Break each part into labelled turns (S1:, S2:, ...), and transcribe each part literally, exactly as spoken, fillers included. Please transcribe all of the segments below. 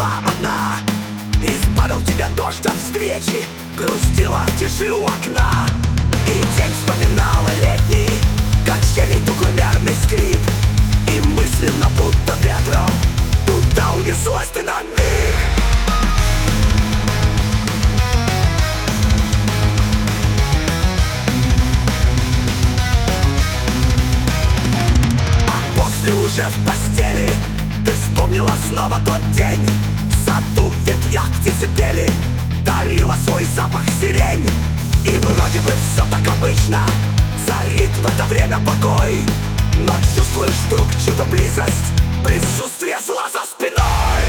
S1: была одна. Избавил тебя дождь от встречи, грустила в тиши у окна. И день вспоминала летний, как щелей двухмерный скрип. И мысленно будто ветром туда унеслась ты на миг. А после уже в постели ты вспомнила снова тот день. В саду в ветвях птицы пели, дарила свой запах сирень. И вроде бы все так обычно, царит в это время покой. Но чувствуешь вдруг чудо близость, присутствие зла за спиной.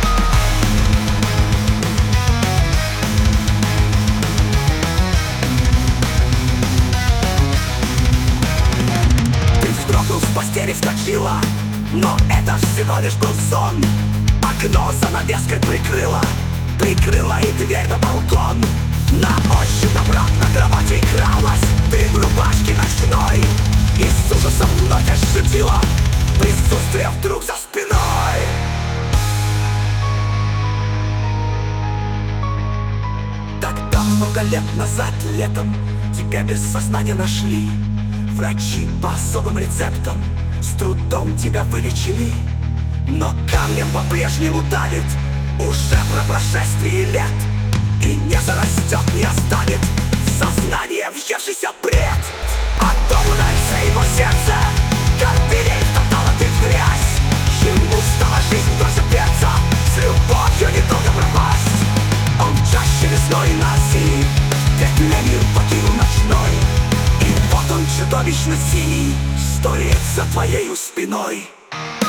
S1: Ты вздрогнул в постели, вскочила, но это всего лишь был сон. Окно занавеской прикрыла, прикрыла и дверь на балкон. На ощупь обратно кровати кралась ты в рубашке ночной. И с ужасом вновь ощутила присутствие вдруг за спиной. Тогда много лет назад летом тебя без сознания нашли. Врачи по особым рецептам с трудом тебя вылечили. Но камнем по-прежнему давит уже про прошествие лет. И не зарастет, не оставит в сознание въевшийся бред. А догнается его сердце, как берег топтала ты в грязь. Ему стала жизнь дольше перца, с любовью недолго пропасть. Он чаще весной на зиму, где мир покинул ночной. И вот он чудовищно синий, стоит за твоею спиной.